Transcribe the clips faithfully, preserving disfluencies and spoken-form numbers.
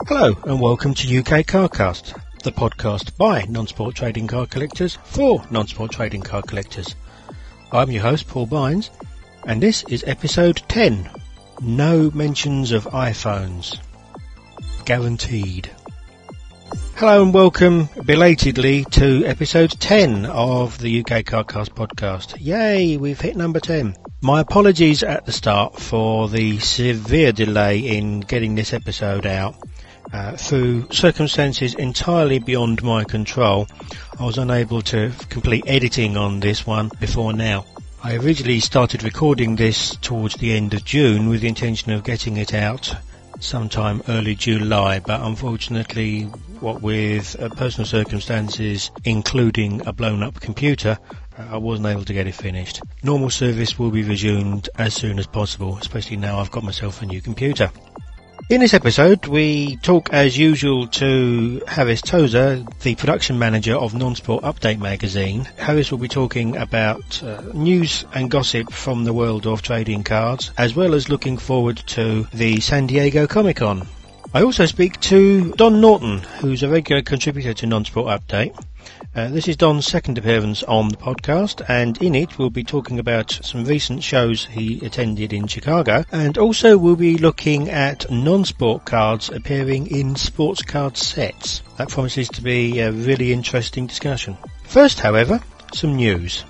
Hello and welcome to U K Carcast, the podcast by non-sport trading card collectors for non-sport trading card collectors. I'm your host Paul Bynes and this is episode ten, no mentions of iPhones. Guaranteed. Hello and welcome belatedly to episode ten of the U K Carcast podcast. Yay, we've hit number ten. My apologies at the start for the severe delay in getting this episode out. Uh, through circumstances entirely beyond my control, I was unable to complete editing on this one before now. I originally started recording this towards the end of June with the intention of getting it out sometime early July, but unfortunately, what with uh, personal circumstances including a blown up computer, uh, I wasn't able to get it finished. Normal service will be resumed as soon as possible, especially now I've got myself a new computer. In this episode, we talk as usual to Harris Tozer, the production manager of Non-Sport Update magazine. Harris will be talking about uh, news and gossip from the world of trading cards, as well as looking forward to the San Diego Comic-Con. I also speak to Don Norton, who's a regular contributor to Non-Sport Update. Uh, this is Don's second appearance on the podcast, and in it we'll be talking about some recent shows he attended in Chicago, and also we'll be looking at non-sport cards appearing in sports card sets. That promises to be a really interesting discussion. First, however, some news.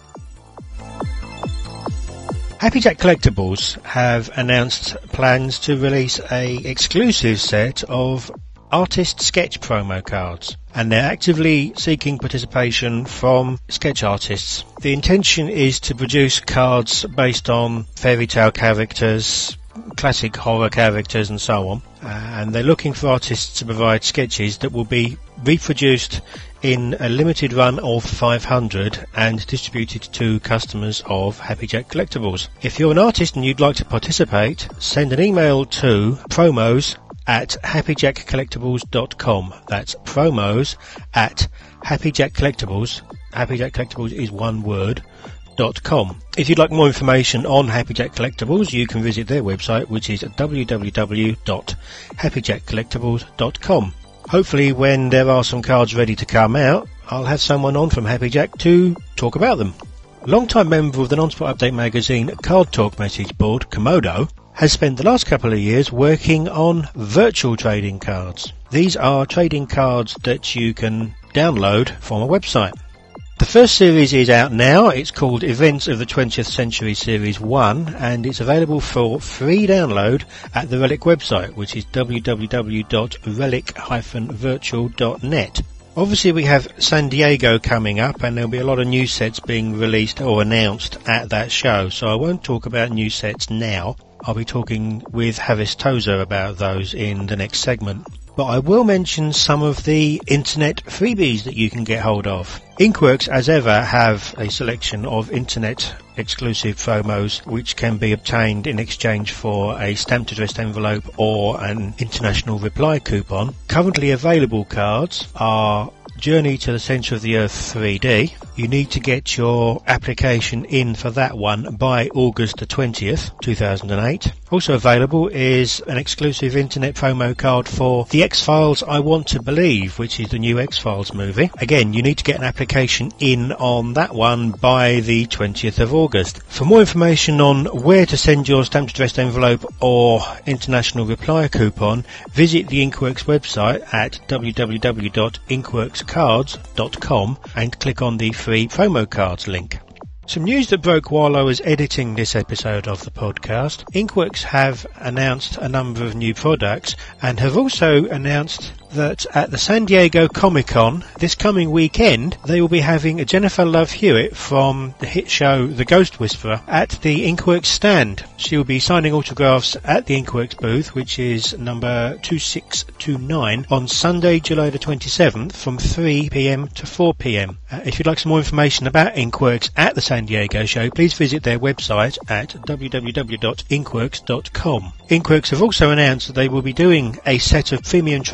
Happy Jack Collectibles have announced plans to release a exclusive set of artist sketch promo cards, and they're actively seeking participation from sketch artists. The intention is to produce cards based on fairy tale characters, classic horror characters and so on, uh, and they're looking for artists to provide sketches that will be reproduced in a limited run of five hundred and distributed to customers of Happy Jack Collectibles. If you're an artist and you'd like to participate, send an email to promos at happy jack collectibles dot com. That's promos at happy jack collectibles. Happy Jack Collectibles is one word. Dot com. If you'd like more information on Happy Jack Collectibles, you can visit their website, which is w w w dot happy jack collectibles dot com. Hopefully, when there are some cards ready to come out, I'll have someone on from Happy Jack to talk about them. A long-time member of the Non-Sport Update magazine Card Talk message board, Komodo, has spent the last couple of years working on virtual trading cards. These are trading cards that you can download from a website. The first series is out now. It's called Events of the twentieth Century Series one, and it's available for free download at the Relic website, which is w w w dot relic dash virtual dot net. Obviously we have San Diego coming up, and there'll be a lot of new sets being released or announced at that show, so I won't talk about new sets now. I'll be talking with Harris Tozer about those in the next segment. But I will mention some of the internet freebies that you can get hold of. Inkworks, as ever, have a selection of internet exclusive promos which can be obtained in exchange for a stamped addressed envelope or an international reply coupon. Currently available cards are Journey to the Centre of the Earth three D. You need to get your application in for that one by August the twentieth, two thousand eight. Also available is an exclusive internet promo card for The X-Files I Want to Believe, which is the new X-Files movie. Again, you need to get an application in on that one by the twentieth of August. For more information on where to send your stamped addressed envelope or international reply coupon, visit the Inkworks website at w w w dot inkworks cards dot com and click on the free promo cards link. Some news that broke while I was editing this episode of the podcast. Inkworks have announced a number of new products and have also announced that at the San Diego Comic-Con this coming weekend they will be having a Jennifer Love Hewitt from the hit show The Ghost Whisperer at the Inkworks stand. She will be signing autographs at the Inkworks booth, which is number two six two nine, on Sunday, July the twenty-seventh from three p m to four p m. Uh, if you'd like some more information about Inkworks at the San Diego show, please visit their website at w w w dot inkworks dot com. Inkworks have also announced that they will be doing a set of premium trading cards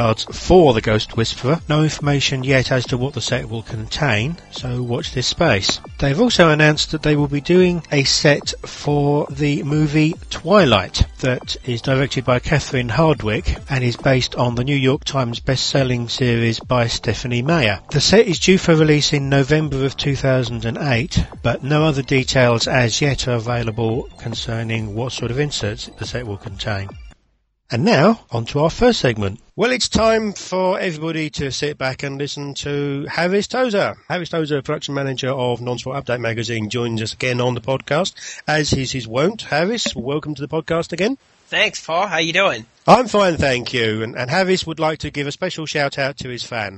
cards for the Ghost Whisperer. No information yet as to what the set will contain, so watch this space. They've also announced that they will be doing a set for the movie Twilight that is directed by Catherine Hardwicke and is based on the New York Times best-selling series by Stephanie Meyer. The set is due for release in November of two thousand eight, but no other details as yet are available concerning what sort of inserts the set will contain. And now, on to our first segment. Well, it's time for everybody to sit back and listen to Harris Tozer. Harris Tozer, production manager of Non-Sport Update magazine, joins us again on the podcast, as is his wont. Harris, welcome to the podcast again. Thanks, Paul. How you doing? I'm fine, thank you. And, and Harris would like to give a special shout-out to his fan.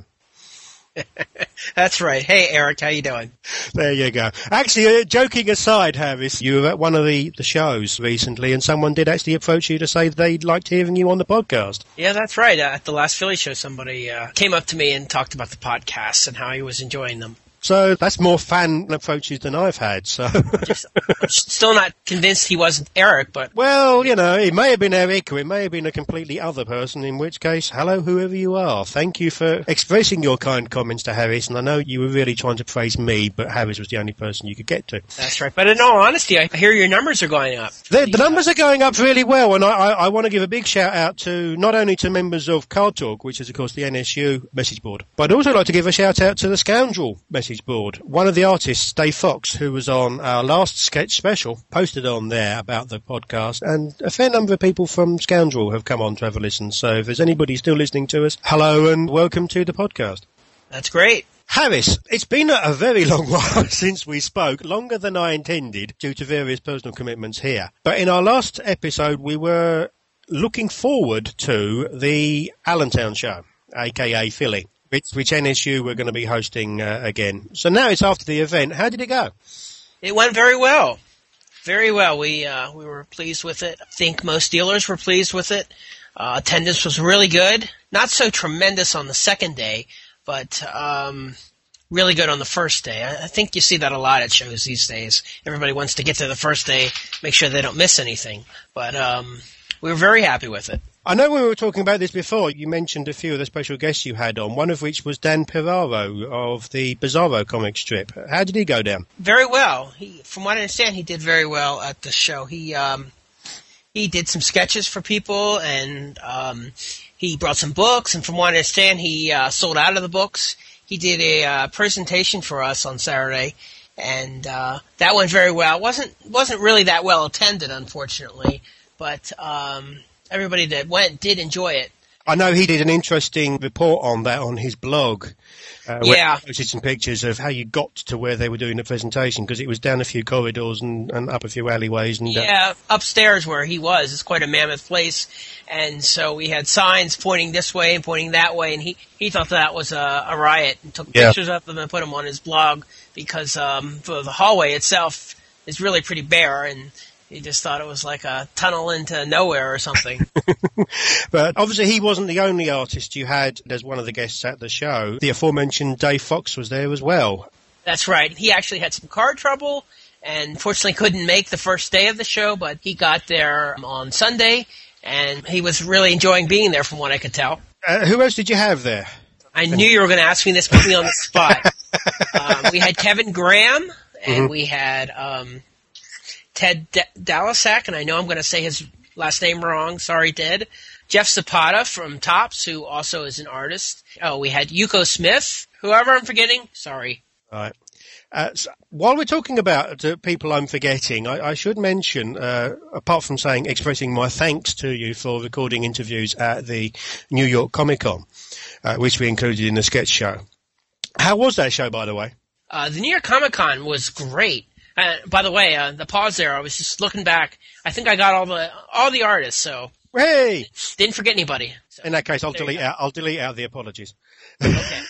That's right. Hey, Eric, how you doing? There you go. Actually, uh, joking aside, Harris, you were at one of the, the shows recently, and someone did actually approach you to say they liked hearing you on the podcast. Yeah, that's right. Uh, at the last Philly show, somebody uh, came up to me and talked about the podcasts and how he was enjoying them. So that's more fan approaches than I've had. So Just, I'm still not convinced he wasn't Eric, but... Well, you know, it may have been Eric or it may have been a completely other person, in which case, hello, whoever you are. Thank you for expressing your kind comments to Harris, and I know you were really trying to praise me, but Harris was the only person you could get to. That's right. But in all honesty, I hear your numbers are going up. The, the numbers are going up really well, and I, I, I want to give a big shout out to not only to members of Card Talk, which is, of course, the N S U message board, but I'd also like to give a shout out to the Scoundrel message board. One of the artists, Dave Fox, who was on our last sketch special, posted on there about the podcast, and a fair number of people from Scoundrel have come on to have a listen. So if there's anybody still listening to us, hello and welcome to the podcast. That's great. Harris, it's been a, a very long while since we spoke, longer than I intended due to various personal commitments here. But in our last episode, we were looking forward to the Allentown show, aka Philly. Which, which N S U we're going to be hosting uh, again. So now it's after the event. How did it go? It went very well. Very well. We uh, we were pleased with it. I think most dealers were pleased with it. Uh, attendance was really good. Not so tremendous on the second day, but um, really good on the first day. I, I think you see that a lot at shows these days. Everybody wants to get to the first day, make sure they don't miss anything. But um, we were very happy with it. I know we were talking about this before. You mentioned a few of the special guests you had on, one of which was Dan Piraro of the Bizarro comic strip. How did he go down? Very well. He, from what I understand, he did very well at the show. He um, he did some sketches for people, and um, he brought some books, and from what I understand, he uh, sold out of the books. He did a uh, presentation for us on Saturday, and uh, that went very well. It wasn't, wasn't really that well attended, unfortunately, but... Um, everybody that went did enjoy it. I know he did an interesting report on that on his blog. Uh, yeah. He posted some pictures of how you got to where they were doing the presentation, because it was down a few corridors and, and up a few alleyways. And, uh, yeah, upstairs where he was. It's quite a mammoth place. And so we had signs pointing this way and pointing that way, and he, he thought that was a, a riot and took yeah. pictures of them and put them on his blog because um, for the hallway itself is really pretty bare, and he just thought it was like a tunnel into nowhere or something. But obviously he wasn't the only artist you had as one of the guests at the show. The aforementioned Dave Fox was there as well. That's right. He actually had some car trouble and fortunately couldn't make the first day of the show, but he got there on Sunday, and he was really enjoying being there from what I could tell. Uh, who else did you have there? I knew you were going to ask me this, put me on the spot. um, we had Kevin Graham, and mm-hmm. we had... Um, Ted D- Dalasak, and I know I'm going to say his last name wrong. Sorry, Ted. Jeff Zapata from Topps, who also is an artist. Oh, we had Yuko Smith. Whoever I'm forgetting, sorry. All right. Uh, so while we're talking about uh, people I'm forgetting, I, I should mention, uh, apart from saying expressing my thanks to you for recording interviews at the New York Comic Con, uh, which we included in the sketch show. How was that show, by the way? Uh, the New York Comic Con was great. Uh, by the way, uh, the pause there, I was just looking back. I think I got all the all the artists, so hey, didn't forget anybody. So, in that case, I'll delete out. I'll delete out the apologies. Okay.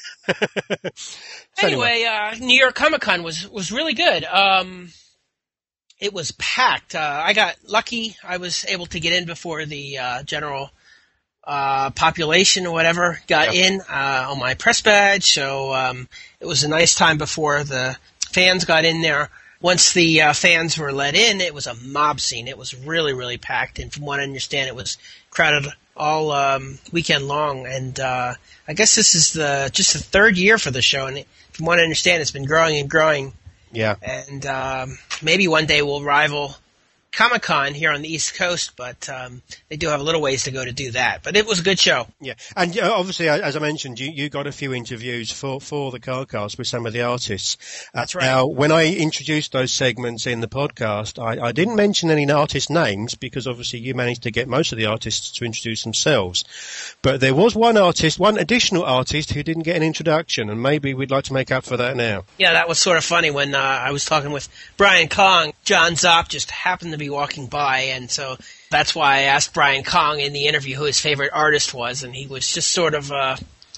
so anyway, anyway. Uh, New York Comic Con was was really good. Um, it was packed. Uh, I got lucky. I was able to get in before the uh, general uh, population or whatever got yep. in uh, on my press badge. So um, it was a nice time before the fans got in there. Once the uh, fans were let in, it was a mob scene. It was really, really packed, and from what I understand, it was crowded all um, weekend long, and uh, I guess this is the just the third year for the show, and from what I understand, it's been growing and growing. Yeah. And um, maybe one day we'll rival Comic-Con here on the East Coast, but um, they do have a little ways to go to do that. But it was a good show. Yeah, and uh, obviously, as I mentioned, you, you got a few interviews for, for the Cardcast with some of the artists. Uh, That's right. Now, when I introduced those segments in the podcast, I, I didn't mention any artist names because obviously you managed to get most of the artists to introduce themselves. But there was one artist, one additional artist who didn't get an introduction, and maybe we'd like to make up for that now. Yeah, that was sort of funny when uh, I was talking with Brian Kong. John Zopp just happened to be walking by, and so that's why I asked Brian Kong in the interview who his favorite artist was, and he was just sort of, uh,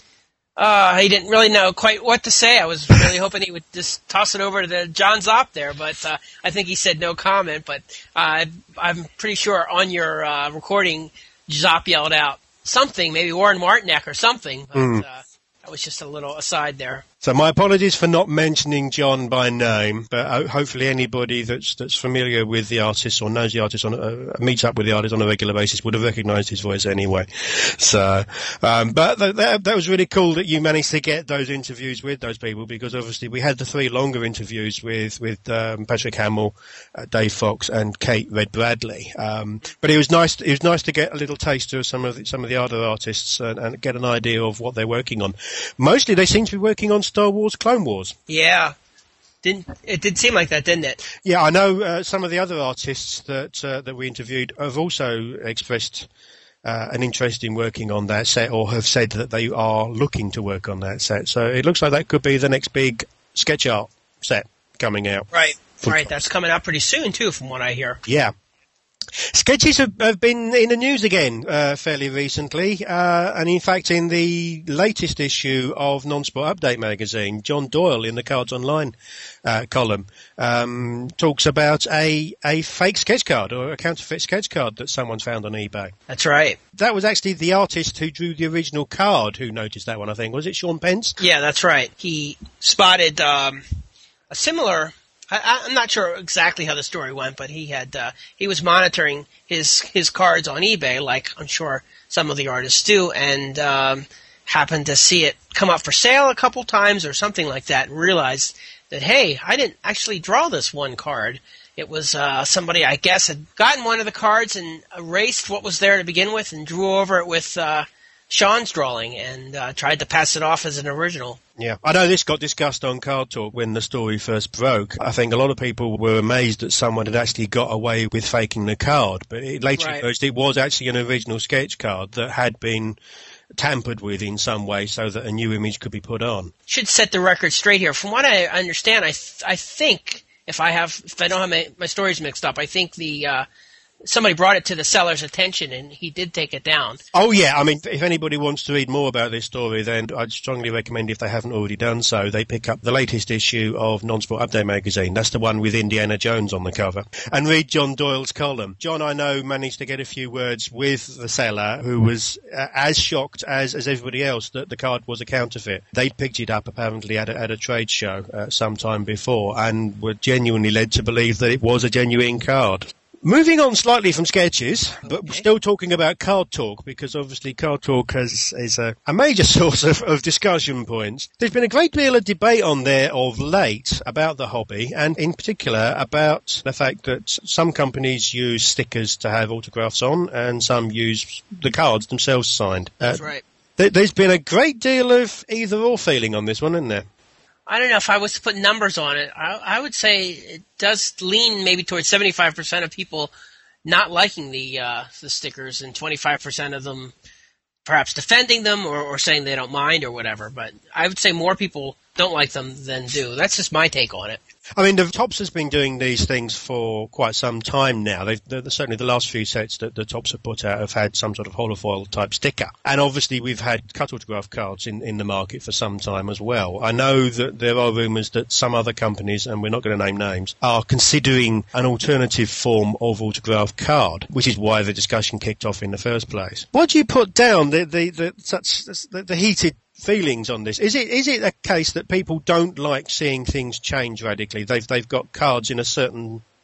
uh, he didn't really know quite what to say. I was really hoping he would just toss it over to the John Zopp there, but uh, I think he said no comment, but uh, I'm pretty sure on your uh, recording, Zopp yelled out something, maybe Warren Martinek or something, but mm. uh, that was just a little aside there. So my apologies for not mentioning John by name, but hopefully anybody that's that's familiar with the artist or knows the artist, on uh, meets up with the artist on a regular basis would have recognised his voice anyway. So, um, but th- that, that was really cool that you managed to get those interviews with those people, because obviously we had the three longer interviews with with um, Patrick Hamill, uh, Dave Fox, and Kate Red Bradley. Um, but it was nice. To, it was nice to get a little taste of some of the, some of the other artists and, and get an idea of what they're working on. Mostly, they seem to be working on Star Wars, Clone Wars. Yeah. Didn't it did seem like that, didn't it? Yeah, I know uh, some of the other artists that uh, that we interviewed have also expressed uh, an interest in working on that set, or have said that they are looking to work on that set. So it looks like that could be the next big sketch art set coming out. Right, right. That's coming out pretty soon too, from what I hear. Yeah. Sketches have, have been in the news again uh, fairly recently, uh, and in fact in the latest issue of Non-Sport Update magazine, John Doyle in the Cards Online uh, column um, talks about a, a fake sketch card or a counterfeit sketch card that someone's found on eBay. That's right. That was actually the artist who drew the original card who noticed that one, I think. Was it Sean Pence? Yeah, that's right. He spotted um, a similar... I, I'm not sure exactly how the story went, but he had uh, he was monitoring his his cards on eBay, like I'm sure some of the artists do, and um, happened to see it come up for sale a couple times or something like that, and realized that, hey, I didn't actually draw this one card. It was uh, somebody, I guess, had gotten one of the cards and erased what was there to begin with and drew over it with uh, Sean's drawing and uh, tried to pass it off as an original. Yeah, I know this got discussed on Card Talk when the story first broke. I think a lot of people were amazed that someone had actually got away with faking the card, but it later right. emerged it was actually an original sketch card that had been tampered with in some way so that a new image could be put on. Should set the record straight here. From what I understand, I th- I think if I have if I don't have my, my stories mixed up, I think the uh, somebody brought it to the seller's attention, and he did take it down. Oh, yeah. I mean, if anybody wants to read more about this story, then I'd strongly recommend, if they haven't already done so, they pick up the latest issue of Non-Sport Update magazine. That's the one with Indiana Jones on the cover. And read John Doyle's column. John, I know, managed to get a few words with the seller, who was uh, as shocked as, as everybody else that the card was a counterfeit. They'd picked it up, apparently, at a, at a trade show uh, sometime before, and were genuinely led to believe that it was a genuine card. Moving on slightly from sketches, but okay. still talking about Card Talk, because obviously Card Talk has, is a, a major source of, of discussion points. There's been a great deal of debate on there of late about the hobby, and in particular about the fact that some companies use stickers to have autographs on, and some use the cards themselves signed. That's uh, right. Th- there's been a great deal of either-or feeling on this one, isn't there? I don't know if I was to put numbers on it. I, I would say it does lean maybe towards seventy-five percent of people not liking the uh, the stickers, and twenty-five percent of them perhaps defending them or, or saying they don't mind or whatever. But I would say more people don't like them than do. That's just my take on it. I mean, the Topps has been doing these things for quite some time now. They've, they're, certainly the last few sets that the Topps have put out have had some sort of holofoil type sticker. And obviously we've had cut autograph cards in, in the market for some time as well. I know that there are rumours that some other companies, and we're not going to name names, are considering an alternative form of autograph card, which is why the discussion kicked off in the first place. What do you put down the, the, the, such, the, the heated feelings on this? Is it is it a case that people don't like seeing things change radically? They've they've got cards in a certain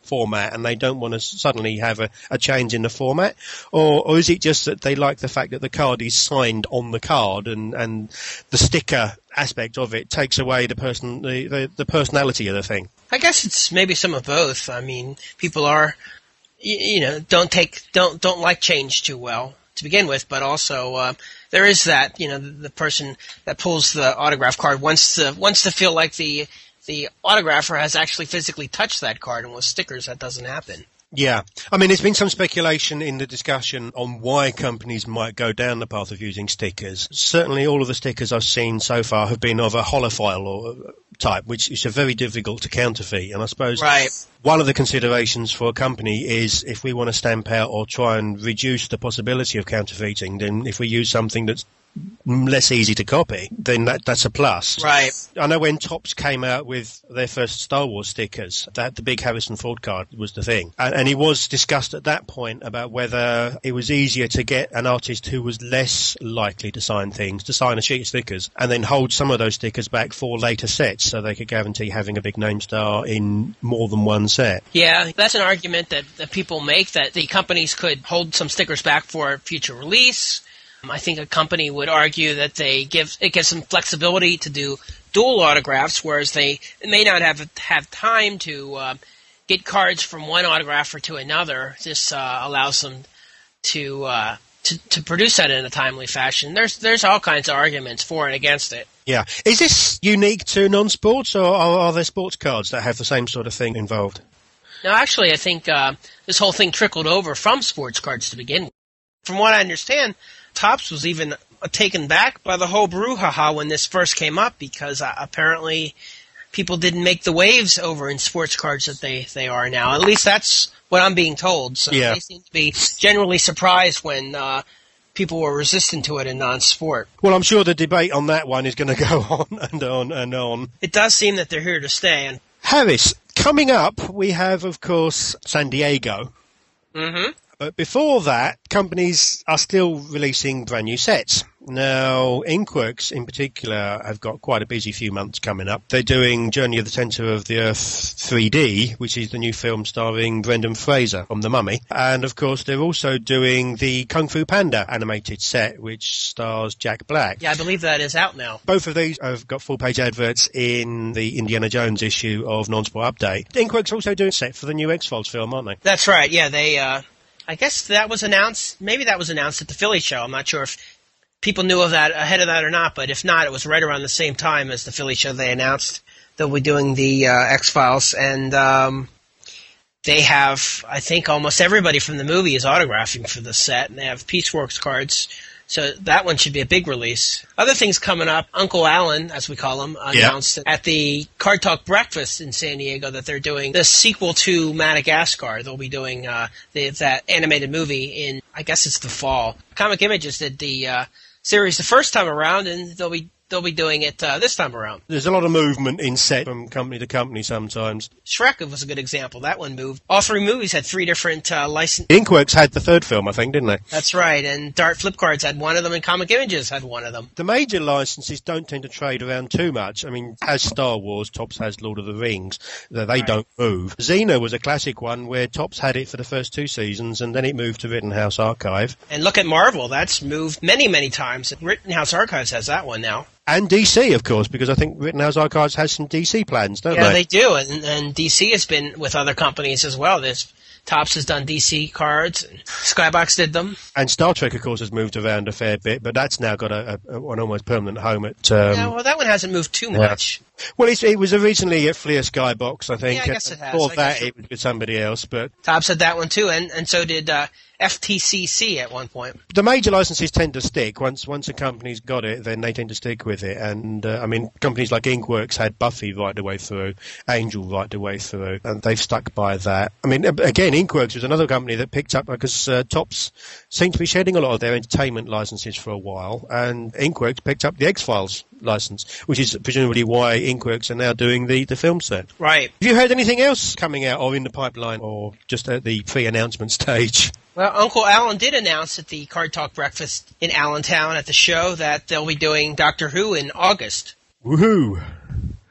format and they don't want to suddenly have a, a change in the format? Or, or is it just that they like the fact that the card is signed on the card and, and the sticker aspect of it takes away the person the, the, the personality of the thing? I guess it's maybe some of both. I mean, people are, you, you know, don't take, don't, don't like change too well to begin with, but also, uh, there is that, you know, the, the person that pulls the autograph card wants to, wants to feel like the, the autographer has actually physically touched that card, and with stickers that doesn't happen. Yeah. I mean, there's been some speculation in the discussion on why companies might go down the path of using stickers. Certainly all of the stickers I've seen so far have been of a holophile or type, which is very difficult to counterfeit. And I suppose right. one of the considerations for a company is if we want to stamp out or try and reduce the possibility of counterfeiting, then if we use something that's less easy to copy, then that that's a plus. Right. I know when Topps came out with their first Star Wars stickers, that the big Harrison Ford card was the thing. And, and it was discussed at that point about whether it was easier to get an artist who was less likely to sign things to sign a sheet of stickers and then hold some of those stickers back for later sets so they could guarantee having a big name star in more than one set. Yeah, that's an argument that, that people make, that the companies could hold some stickers back for future release. I think a company would argue that they give it gives them flexibility to do dual autographs, whereas they may not have have time to uh, get cards from one autographer to another. This uh, allows them to, uh, to to produce that in a timely fashion. There's there's all kinds of arguments for and against it. Yeah, is this unique to non-sports, or are, are there sports cards that have the same sort of thing involved? No, actually, I think uh, this whole thing trickled over from sports cards to begin with. From what I understand, Topps was even taken back by the whole brouhaha when this first came up, because uh, apparently people didn't make the waves over in sports cards that they, they are now. At least that's what I'm being told. So yeah. They seem to be generally surprised when uh, people were resistant to it in non-sport. Well, I'm sure the debate on that one is going to go on and on and on. It does seem that they're here to stay. And Harris, coming up, we have, of course, San Diego. Mm-hmm. But before that, companies are still releasing brand new sets. Now, Inkworks in particular have got quite a busy few months coming up. They're doing Journey of the Centre of the Earth three D, which is the new film starring Brendan Fraser from The Mummy. And, of course, they're also doing the Kung Fu Panda animated set, which stars Jack Black. Yeah, I believe that is out now. Both of these have got full-page adverts in the Indiana Jones issue of Non-Sport Update. Inkworks also doing a set for the new X-Files film, aren't they? That's right, yeah. They, uh, I guess that was announced, maybe that was announced at the Philly show. I'm not sure if people knew of that ahead of that or not, but if not, it was right around the same time as the Philly show. They announced they'll be doing the uh, X-Files, and um, they have, I think, almost everybody from the movie is autographing for the set, and they have Pieceworks cards, so that one should be a big release. Other things coming up, Uncle Alan, as we call him, announced yeah. at the Card Talk Breakfast in San Diego that they're doing the sequel to Madagascar. They'll be doing uh, the, that animated movie in, I guess it's the fall. Comic Images did the uh, series the first time around, and they'll be they'll be doing it uh, this time around. There's a lot of movement in set from company to company sometimes. Shrek was a good example. That one moved. All three movies had three different uh, licenses. Inkworks had the third film, I think, didn't they? That's right, and Dart Flip Cards had one of them, and Comic Images had one of them. The major licenses don't tend to trade around too much. I mean, as Star Wars, Topps has Lord of the Rings. They right. don't move. Xena was a classic one where Topps had it for the first two seasons, and then it moved to Rittenhouse Archive. And look at Marvel. That's moved many, many times. Rittenhouse Archives has that one now. And D C, of course, because I think Rittenhouse Archives has some D C plans, don't yeah, they? Yeah, they do, and, and D C has been with other companies as well. There's Topps has done D C cards, and Skybox did them. And Star Trek, of course, has moved around a fair bit, but that's now got a, a, an almost permanent home at... Um, yeah, well, that one hasn't moved too much. Yeah. Well, it's, it was originally at Fleer Skybox, I think. Yeah, I guess it has. Before I that, it... it was with somebody else, but... Topps had that one too, and, and so did uh, F T C C at one point. The major licenses tend to stick. Once once a company's got it, then they tend to stick with it. And, uh, I mean, companies like Inkworks had Buffy right the way through, Angel right the way through, and they've stuck by that. I mean, again, Inkworks was another company that picked up, because uh, Topps seemed to be shedding a lot of their entertainment licenses for a while, and Inkworks picked up the X-Files license, which is presumably why Inkworks are now doing the, the film set. Right. Have you heard anything else coming out or in the pipeline, or just at the pre-announcement stage? Well, Uncle Alan did announce at the Card Talk Breakfast in Allentown at the show that they'll be doing Doctor Who in August. Woohoo!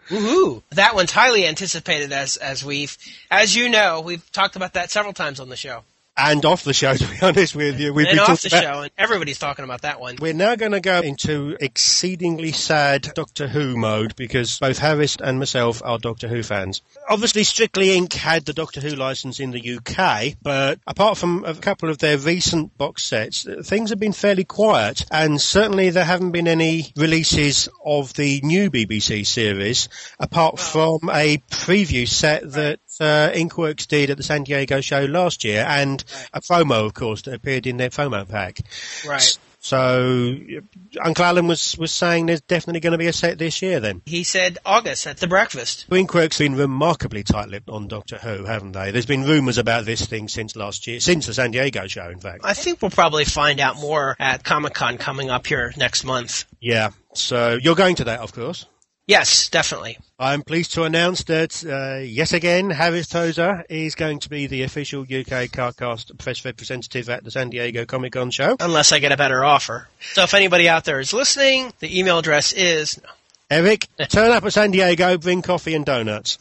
Woohoo! That one's highly anticipated, as as we've, as you know, we've talked about that several times on the show. And off the show, to be honest with you. We've and been off the about, show, and everybody's talking about that one. We're now going to go into exceedingly sad Doctor Who mode, because both Harris and myself are Doctor Who fans. Obviously, Strictly Incorporated had the Doctor Who license in the U K, but apart from a couple of their recent box sets, things have been fairly quiet, and certainly there haven't been any releases of the new B B C series, apart from a preview set that uh, Inkworks did at the San Diego show last year, and a FOMO, of course, that appeared in their FOMO pack. Right. So, Uncle Alan was, was saying there's definitely going to be a set this year, then. He said August at the breakfast. Inkworks been remarkably tight-lipped on Doctor Who, haven't they? There's been rumours about this thing since last year, since the San Diego show, in fact. I think we'll probably find out more at Comic-Con coming up here next month. Yeah, so you're going to that, of course. Yes, definitely. I'm pleased to announce that, uh, yet again, Harris Tozer is going to be the official U K Cardcast press representative at the San Diego Comic-Con show. Unless I get a better offer. So if anybody out there is listening, the email address is... No. Eric, turn up at San Diego, bring coffee and donuts.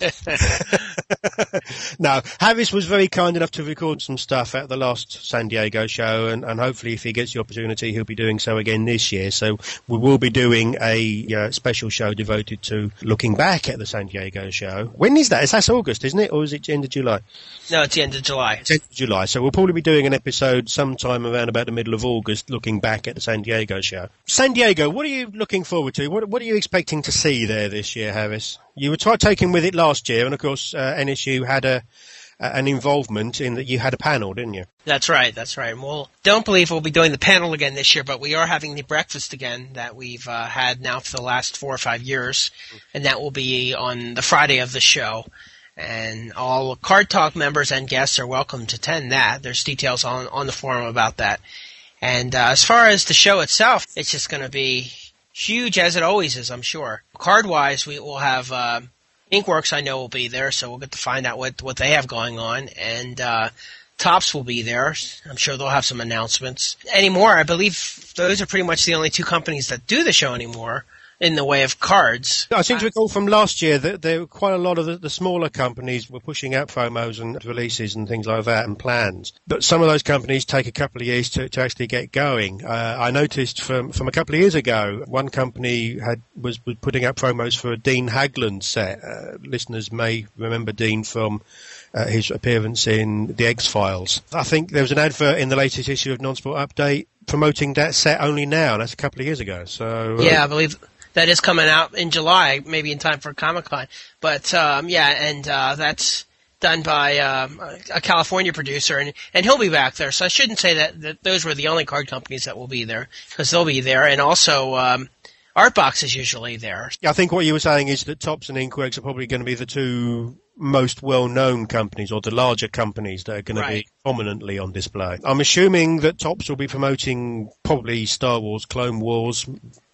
No, Harris was very kind enough to record some stuff at the last San Diego show, and, and hopefully if he gets the opportunity, he'll be doing so again this year. So we will be doing a uh, special show devoted to looking back at the San Diego show. When is that? Is that August, isn't it? Or is it end of July? No, it's the end of July. It's end of July. So we'll probably be doing an episode sometime around about the middle of August looking back at the San Diego show. San Diego, what are you looking forward to? What, what are you expecting to see there this year, Harris? You were try taking with it last year, and of course uh, N S U had a uh, an involvement in that you had a panel, didn't you? That's right, that's right. Well, don't believe we'll be doing the panel again this year, but we are having the breakfast again that we've uh, had now for the last four or five years, and that will be on the Friday of the show. And all Card Talk members and guests are welcome to attend that. There's details on, on the forum about that. And uh, as far as the show itself, it's just going to be huge, as it always is, I'm sure. Card-wise, we will have uh, Inkworks, I know, will be there, so we'll get to find out what, what they have going on. And uh, Topps will be there. I'm sure they'll have some announcements. Anymore, I believe those are pretty much the only two companies that do the show anymore in the way of cards. I seem to recall from last year that there were quite a lot of the, the smaller companies were pushing out promos and releases and things like that and plans. But some of those companies take a couple of years to, to actually get going. Uh, I noticed from, from a couple of years ago, one company had was, was putting out promos for a Dean Hagland set. Uh, listeners may remember Dean from uh, his appearance in The X-Files. I think there was an advert in the latest issue of Non-Sport Update promoting that set only now, and that's a couple of years ago. So uh, yeah, I believe that is coming out in July, maybe in time for Comic-Con. But, um, yeah, and uh, that's done by um, a California producer, and, and he'll be back there. So I shouldn't say that, that those were the only card companies that will be there, because they'll be there. And also, um, Artbox is usually there. I think what you were saying is that Topps and Inkworks are probably going to be the two most well-known companies, or the larger companies that are going right. to be prominently on display. I'm assuming that Topps will be promoting probably Star Wars, Clone Wars,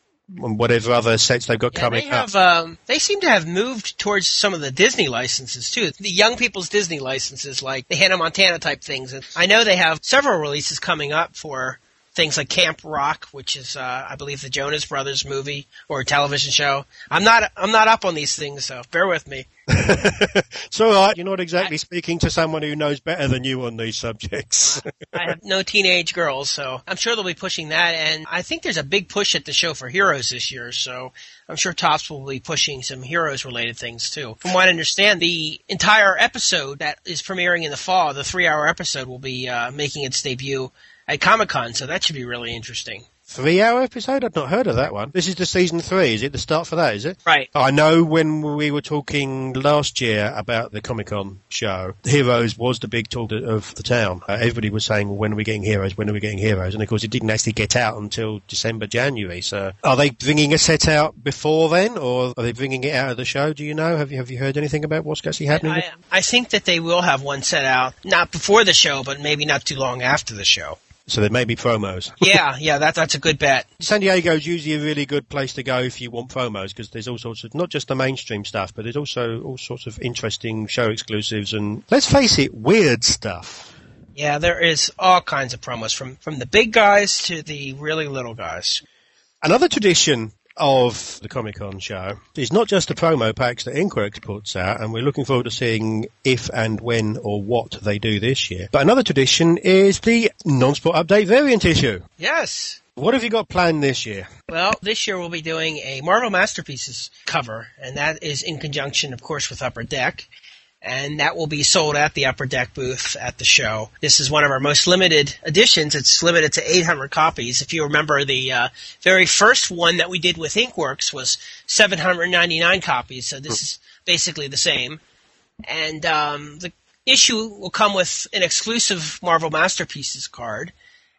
and whatever other sets they've got yeah, coming they have, up. Um, they seem to have moved towards some of the Disney licenses, too. The young people's Disney licenses, like the Hannah Montana type things. And I know they have several releases coming up for things like Camp Rock, which is, uh, I believe, the Jonas Brothers movie or television show. I'm not, I'm not up on these things, so bear with me. It's all right. You're not exactly I, speaking to someone who knows better than you on these subjects. I have no teenage girls, so I'm sure they'll be pushing that. And I think there's a big push at the show for Heroes this year, so I'm sure Topps will be pushing some Heroes-related things, too. From what I understand, the entire episode that is premiering in the fall, the three-hour episode, will be uh, making its debut at Comic-Con, so that should be really interesting. Three-hour episode? I've not heard of that one. This is the season three. Is it the start for that, is it? Right. I know when we were talking last year about the Comic-Con show, Heroes was the big talk of the town. Uh, everybody was saying, well, when are we getting Heroes? When are we getting Heroes? And, of course, it didn't actually get out until December, January. So are they bringing a set out before then, or are they bringing it out of the show? Do you know? Have you have you heard anything about what's actually happening? I, I think that they will have one set out, not before the show, but maybe not too long after the show. So there may be promos. yeah, yeah, that, that's a good bet. San Diego is usually a really good place to go if you want promos, because there's all sorts of, not just the mainstream stuff, but there's also all sorts of interesting show exclusives and, let's face it, weird stuff. Yeah, there is all kinds of promos, from, from the big guys to the really little guys. Another tradition of the Comic-Con show is not just the promo packs that Inkworks puts out, and we're looking forward to seeing if and when or what they do this year. But another tradition is the Non-Sport Update variant issue. Yes. What have you got planned this year? Well, this year we'll be doing a Marvel Masterpieces cover, and that is in conjunction, of course, with Upper Deck. And that will be sold at the Upper Deck booth at the show. This is one of our most limited editions. It's limited to eight hundred copies. If you remember, the uh, very first one that we did with Inkworks was seven hundred ninety-nine copies, so this is basically the same. And um, the issue will come with an exclusive Marvel Masterpieces card,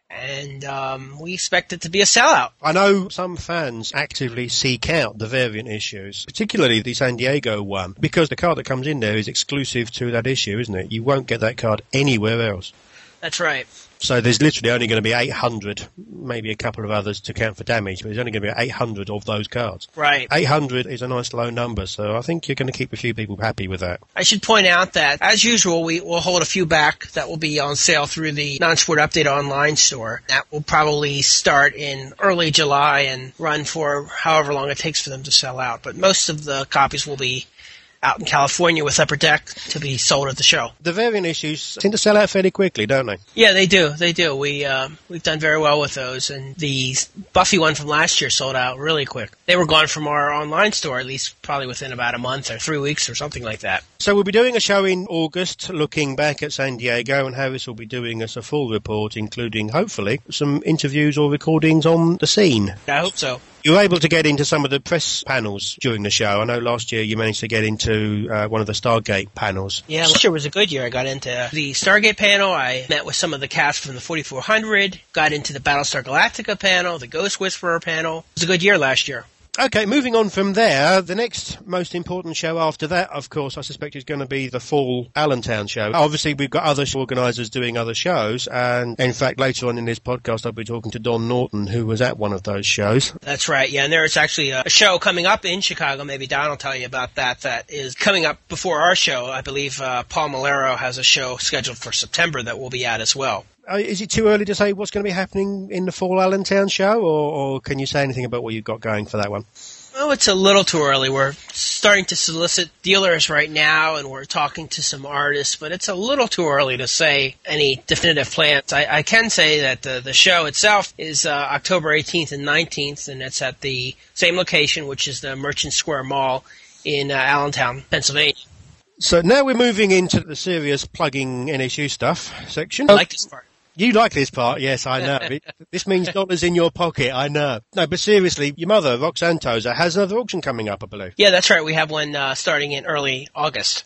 and um, we expect it to be a sellout. I know some fans actively seek out the variant issues, particularly the San Diego one, because the card that comes in there is exclusive to that issue, isn't it? You won't get that card anywhere else. That's right. So there's literally only going to be eight hundred, maybe a couple of others to count for damage, but there's only going to be eight hundred of those cards. Right. eight hundred is a nice low number, so I think you're going to keep a few people happy with that. I should point out that, as usual, we will hold a few back that will be on sale through the Non-Sport Update online store. That will probably start in early July and run for however long it takes for them to sell out. But most of the copies will be out in California with Upper Deck to be sold at the show. The variant issues tend to sell out fairly quickly, don't they? Yeah, they do. They do. We, uh, we've done very well with those, and the Buffy one from last year sold out really quick. They were gone from our online store, at least probably within about a month or three weeks or something like that. So we'll be doing a show in August looking back at San Diego, and Harris will be doing us a full report, including, hopefully, some interviews or recordings on the scene. I hope so. You were able to get into some of the press panels during the show. I know last year you managed to get into uh, one of the Stargate panels. Yeah, last year was a good year. I got into the Stargate panel. I met with some of the cast from the forty-four hundred, got into the Battlestar Galactica panel, the Ghost Whisperer panel. It was a good year last year. Okay, moving on from there, the next most important show after that, of course, I suspect is going to be the fall Allentown show. Obviously, we've got other organisers doing other shows, and in fact, later on in this podcast, I'll be talking to Don Norton, who was at one of those shows. That's right, yeah, and there's actually a show coming up in Chicago, maybe Don will tell you about that, that is coming up before our show. I believe uh, Paul Malero has a show scheduled for September that we'll be at as well. Uh, is it too early to say what's going to be happening in the fall Allentown show, or, or can you say anything about what you've got going for that one? Oh, it's a little too early. We're starting to solicit dealers right now, and we're talking to some artists, but it's a little too early to say any definitive plans. I, I can say that the, the show itself is uh, October eighteenth and nineteenth, and it's at the same location, which is the Merchant Square Mall in uh, Allentown, Pennsylvania. So now we're moving into the serious plugging N S U stuff section. I like this part. You like this part, yes, I know. It, this means dollars in your pocket, I know. No, but seriously, your mother, Roxanne Tozer, has another auction coming up, I believe. Yeah, that's right. We have one uh, starting in early August.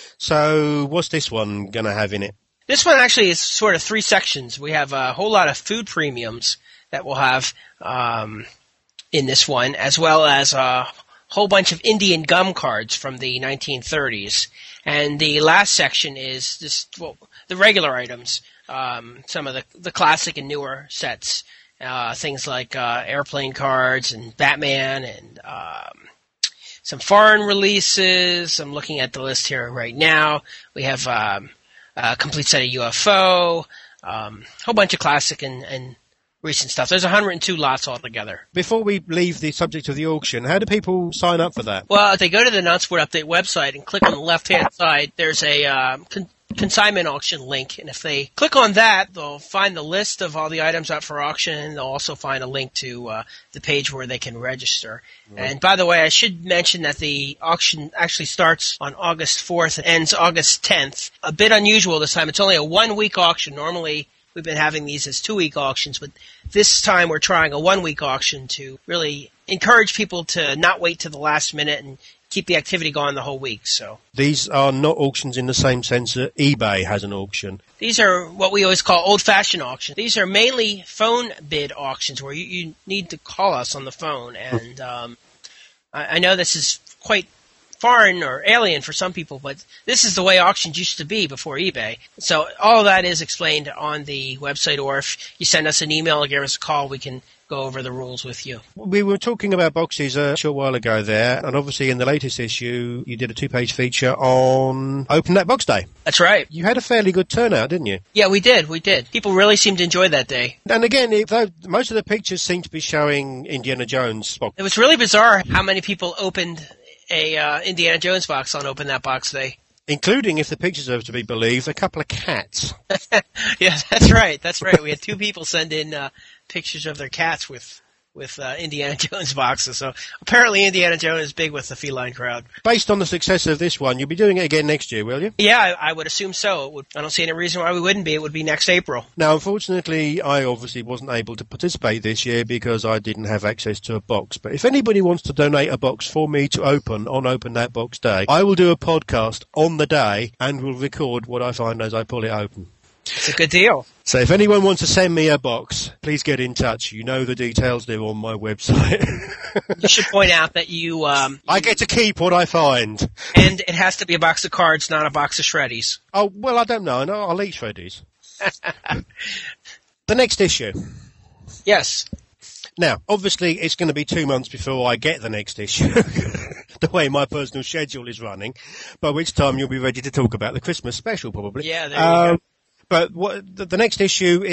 So what's this one going to have in it? This one actually is sort of three sections. We have a whole lot of food premiums that we'll have um, in this one, as well as a whole bunch of Indian gum cards from the nineteen thirties. And the last section is just well, the regular items. Um, some of the, the classic and newer sets, uh, things like uh, airplane cards and Batman and um, some foreign releases. I'm looking at the list here right now. We have um, a complete set of U F O, um, a whole bunch of classic and, and recent stuff. There's one hundred two lots altogether. Before we leave the subject of the auction, how do people sign up for that? Well, if they go to the Non-Sport Update website and click on the left-hand side, there's a uh, con- consignment auction link, and if they click on that, they'll find the list of all the items out for auction, and they'll also find a link to uh, the page where they can register. Right. And by the way, I should mention that the auction actually starts on August fourth and ends August tenth. A bit unusual this time. It's only a one-week auction. Normally, we've been having these as two-week auctions, but this time we're trying a one-week auction to really encourage people to not wait to the last minute and keep the activity going the whole week. So these are not auctions in the same sense that eBay has an auction. These are what we always call old-fashioned auctions. These are mainly phone bid auctions where you, you need to call us on the phone. And um, I, I know this is quite foreign or alien for some people, but this is the way auctions used to be before eBay. So all of that is explained on the website, or if you send us an email or give us a call, we can go over the rules with you. We were talking about boxes a short while ago there, and obviously in the latest issue, you did a two-page feature on Open That Box Day. That's right. You had a fairly good turnout, didn't you? Yeah, we did. We did. People really seemed to enjoy that day. And again, it, though most of the pictures seem to be showing Indiana Jones box. It was really bizarre how many people opened a uh, Indiana Jones box on Open That Box Day. Including, if the pictures are to be believed, a couple of cats. Yeah, that's right. That's right. We had two people send in uh, pictures of their cats with with uh, Indiana Jones boxes. So apparently Indiana Jones is big with the feline crowd. Based on the success of this one, you'll be doing it again next year, will you? Yeah, I, I would assume so. It would, I don't see any reason why we wouldn't be. It would be next April. Now, unfortunately, I obviously wasn't able to participate this year because I didn't have access to a box. But if anybody wants to donate a box for me to open on Open That Box Day, I will do a podcast on the day and will record what I find as I pull it open. It's a good deal. So if anyone wants to send me a box, please get in touch. You know the details, they're on my website. You should point out that you... Um, I get to keep what I find. And it has to be a box of cards, not a box of Shreddies. Oh, well, I don't know. No, I'll eat Shreddies. The next issue. Yes. Now, obviously, it's going to be two months before I get the next issue. The way my personal schedule is running. By which time you'll be ready to talk about the Christmas special, probably. Yeah, there you um, go. But what, the, the next issue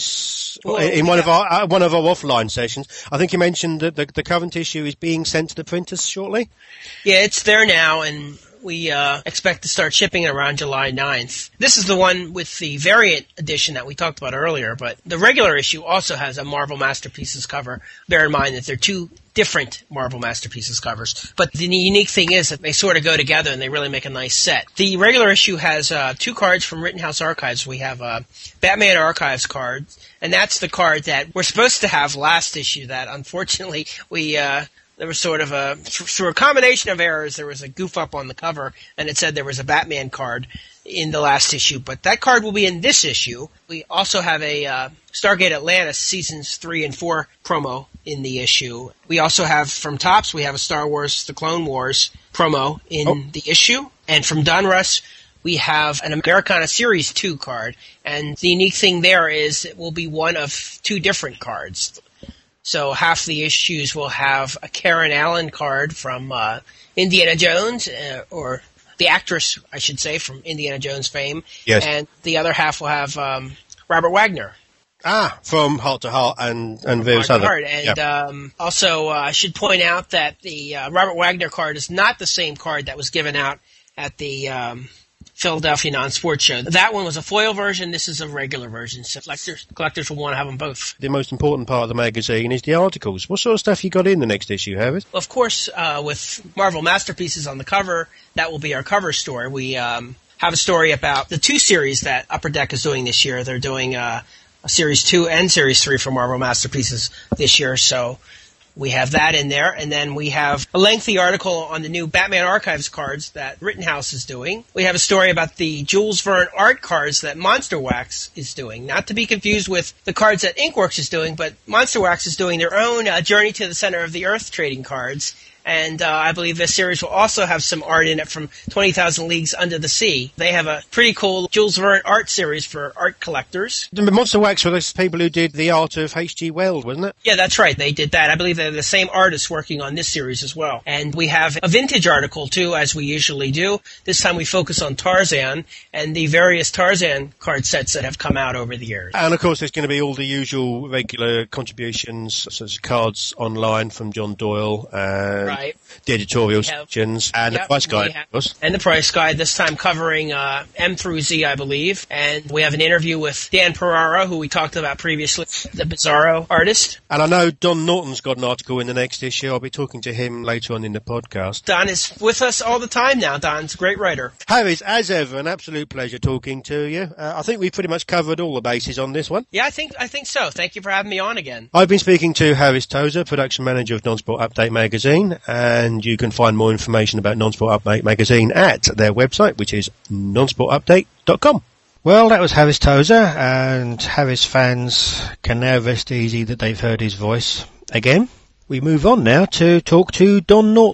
is Well, in one yeah. of our uh, one of our offline sessions. I think you mentioned that the, the current issue is being sent to the printers shortly. Yeah, it's there now, and we uh, expect to start shipping it around July ninth. This is the one with the variant edition that we talked about earlier, but the regular issue also has a Marvel Masterpieces cover. Bear in mind that they're two different Marvel Masterpieces covers. But the unique thing is that they sort of go together and they really make a nice set. The regular issue has uh, two cards from Rittenhouse Archives. We have a Batman Archives card, and that's the card that we're supposed to have last issue that unfortunately we... Uh, There was sort of a, through a combination of errors, there was a goof up on the cover, and it said there was a Batman card in the last issue. But that card will be in this issue. We also have a uh, Stargate Atlantis Seasons three and four promo in the issue. We also have, from Topps, we have a Star Wars The Clone Wars promo in oh. the issue. And from Donruss, we have an Americana Series two card. And the unique thing there is it will be one of two different cards. So half the issues will have a Karen Allen card from uh, Indiana Jones, uh, or the actress, I should say, from Indiana Jones fame. Yes. And the other half will have um, Robert Wagner. Ah, from Heart to Heart and, and various other. Heart. And yep. um, also, uh, I should point out that the uh, Robert Wagner card is not the same card that was given out at the... Um, Philadelphia Non-Sports Show. That one was a foil version. This is a regular version. So collectors, collectors will want to have them both. The most important part of the magazine is the articles. What sort of stuff you got in the next issue, Harris? Well, of course, uh, with Marvel Masterpieces on the cover, that will be our cover story. We um, have a story about the two series that Upper Deck is doing this year. They're doing uh, a Series two and Series three for Marvel Masterpieces this year, so... we have that in there, and then we have a lengthy article on the new Batman Archives cards that Rittenhouse is doing. We have a story about the Jules Verne art cards that Monster Wax is doing, not to be confused with the cards that Inkworks is doing, but Monster Wax is doing their own uh, Journey to the Center of the Earth trading cards. And uh, I believe this series will also have some art in it from twenty thousand Leagues Under the Sea. They have a pretty cool Jules Verne art series for art collectors. The Monster Wax were those people who did the art of H G Wells, wasn't it? Yeah, that's right. They did that. I believe they're the same artists working on this series as well. And we have a vintage article, too, as we usually do. This time we focus on Tarzan and the various Tarzan card sets that have come out over the years. And, of course, there's going to be all the usual regular contributions, such as cards online from John Doyle and... Right. The editorial sections and yep, the price guide, have, of course. And the price guide, this time covering uh, M through Z, I believe. And we have an interview with Dan Perara, who we talked about previously, the Bizarro artist. And I know Don Norton's got an article in the next issue. I'll be talking to him later on in the podcast. Don is with us all the time now. Don's a great writer. Harris, as ever, an absolute pleasure talking to you. Uh, I think we've pretty much covered all the bases on this one. Yeah, I think I think so. Thank you for having me on again. I've been speaking to Harris Tozer, production manager of Non-Sport Update magazine, and And you can find more information about Non-Sport Update magazine at their website, which is non sport update dot com. Well, that was Harris Tozer, and Harris fans can now rest easy that they've heard his voice again. We move on now to talk to Don Norton,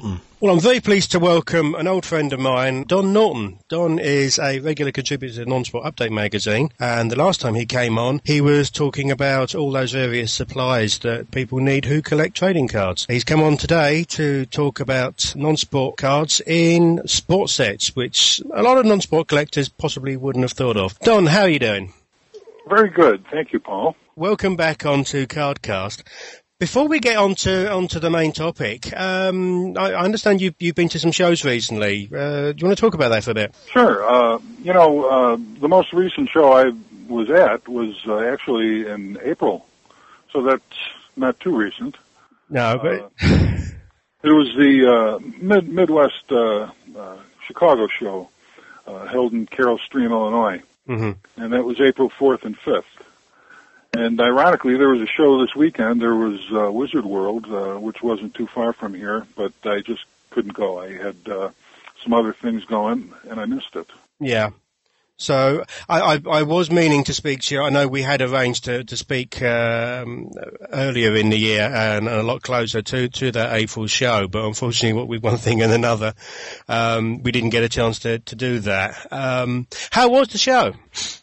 Well, I'm very pleased to welcome an old friend of mine, Don Norton. Don is a regular contributor to Non-Sport Update magazine, and the last time he came on, he was talking about all those various supplies that people need who collect trading cards. He's come on today to talk about non-sport cards in sport sets, which a lot of non-sport collectors possibly wouldn't have thought of. Don, how are you doing? Very good. Thank you, Paul. Welcome back onto Cardcast. Before we get on to, onto the main topic, um, I, I understand you've, you've been to some shows recently. Uh, do you want to talk about that for a bit? Sure. Uh, you know, uh, the most recent show I was at was uh, actually in April, so that's not too recent. No, but... Uh, it was the uh, Mid- Midwest uh, uh, Chicago show uh, held in Carroll Stream, Illinois, mm-hmm. and that was April fourth and fifth. And ironically, there was a show this weekend. There was uh, Wizard World, uh, which wasn't too far from here, but I just couldn't go. I had uh, some other things going, and I missed it. Yeah. So I, I, I was meaning to speak to you. I know we had arranged to, to speak um, earlier in the year and a lot closer to, to that April show, but unfortunately, what with one thing and another, um, we didn't get a chance to, to do that. Um, how was the show?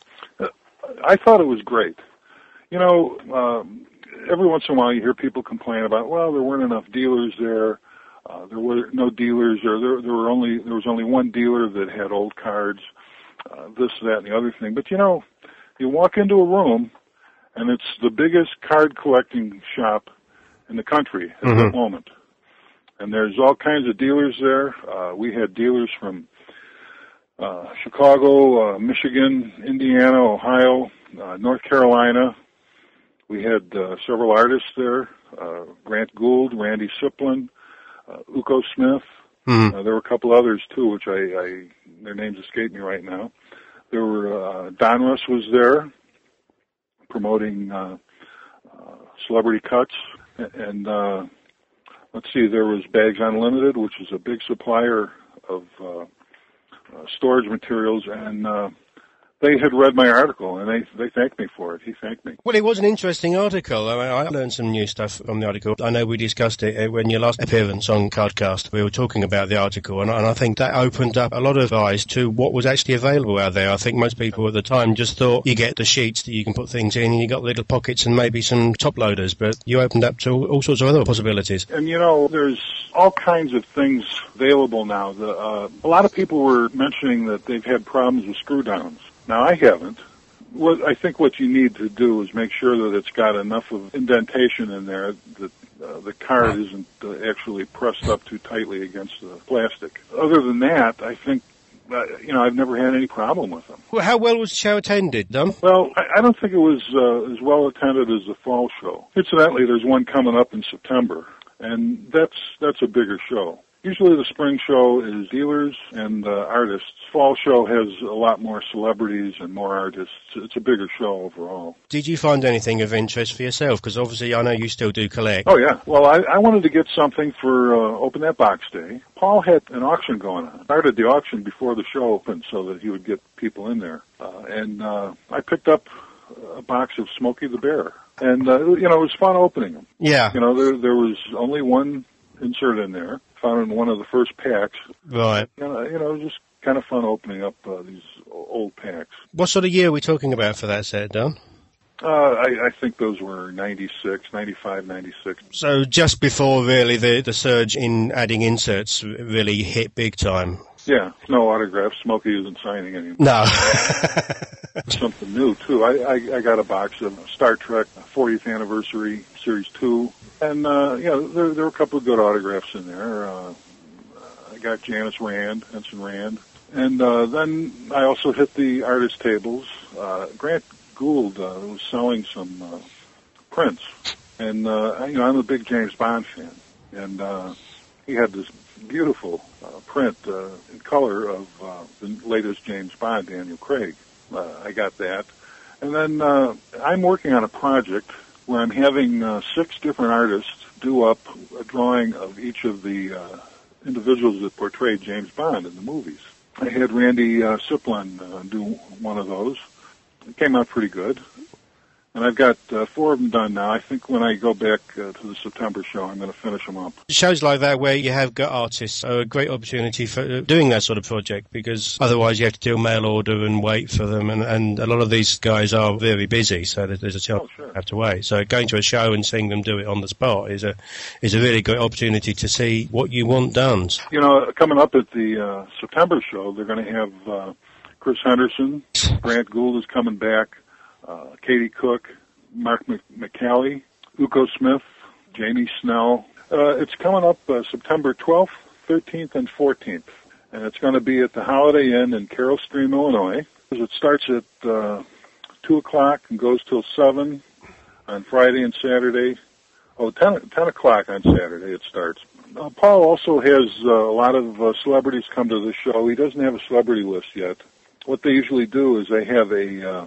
I thought it was great. You know, um, every once in a while you hear people complain about, well, there weren't enough dealers there. Uh, there were no dealers, or there, there were only there was only one dealer that had old cards. Uh, this, that, and the other thing. But you know, you walk into a room, and it's the biggest card collecting shop in the country at mm-hmm. that moment. And there's all kinds of dealers there. Uh, we had dealers from uh, Chicago, uh, Michigan, Indiana, Ohio, uh, North Carolina. We had uh, several artists there, uh, Grant Gould, Randy Siplin, uh, Uko Smith. Mm-hmm. Uh, there were a couple others, too, which I, I their names escape me right now. There were, uh, Donruss was there, promoting uh, uh, celebrity cuts. And, uh, let's see, there was Bags Unlimited, which is a big supplier of uh, uh, storage materials, and uh, they had read my article, and they they thanked me for it. He thanked me. Well, it was an interesting article. I, mean, I learned some new stuff from the article. I know we discussed it when your last appearance on Cardcast. We were talking about the article, and, and I think that opened up a lot of eyes to what was actually available out there. I think most people at the time just thought you get the sheets that you can put things in, and you got little pockets and maybe some top loaders, but you opened up to all, all sorts of other possibilities. And, you know, there's all kinds of things available now. The, uh, a lot of people were mentioning that they've had problems with screw downs. Now, I haven't. What I think what you need to do is make sure that it's got enough of indentation in there that uh, the card isn't uh, actually pressed up too tightly against the plastic. Other than that, I think, uh, you know, I've never had any problem with them. Well, how well was the show attended, Don? Well, I, I don't think it was uh, as well attended as the fall show. Incidentally, there's one coming up in September, and that's that's a bigger show. Usually the spring show is dealers and uh, artists. Fall show has a lot more celebrities and more artists. It's a bigger show overall. Did you find anything of interest for yourself? Because obviously I know you still do collect. Oh, yeah. Well, I, I wanted to get something for uh, Open That Box Day. Paul had an auction going on. Started the auction before the show opened so that he would get people in there. Uh, and uh, I picked up a box of Smokey the Bear. And, uh, you know, it was fun opening them. Yeah. You know, there, there was only one insert in there. Found in one of the first packs. Right. You know, you know, just kind of fun opening up uh, these old packs. What sort of year are we talking about for that set, Don? Uh, I, I think those were ninety-six, ninety-five, ninety-six. So just before really the, the surge in adding inserts really hit big time. Yeah, no autographs. Smokey isn't signing anymore. No. Something new, too. I, I, I got a box of Star Trek fortieth Anniversary Series two. And, uh, you know, there, there were a couple of good autographs in there. Uh, I got Janice Rand, Ensign Rand. And uh, then I also hit the artist tables. Uh, Grant Gould uh, was selling some uh, prints. And, uh, you know, I'm a big James Bond fan. And uh, he had this beautiful uh, print uh, in color of uh, the latest James Bond, Daniel Craig. Uh, I got that. And then uh, I'm working on a project where I'm having uh, six different artists do up a drawing of each of the uh, individuals that portrayed James Bond in the movies. I had Randy uh, Siplin uh, do one of those. It came out pretty good. And I've got uh, four of them done now. I think when I go back uh, to the September show, I'm going to finish them up. Shows like that where you have got artists are a great opportunity for doing that sort of project, because otherwise you have to do a mail order and wait for them, and, and a lot of these guys are very busy, so there's a chance oh, sure. you have to wait. So going to a show and seeing them do it on the spot is a is a really great opportunity to see what you want done. You know, coming up at the uh, September show, they're going to have uh, Chris Henderson, Grant Gould is coming back, uh, Katie Cook, Mark McCallie, Uko Smith, Jamie Snell. Uh, it's coming up uh, September twelfth, thirteenth, and fourteenth, and it's going to be at the Holiday Inn in Carroll Stream, Illinois. It starts at uh, two o'clock and goes till seven on Friday and Saturday. Oh, ten, ten o'clock on Saturday it starts. Uh, Paul also has uh, a lot of uh, celebrities come to the show. He doesn't have a celebrity list yet. What they usually do is they have a uh,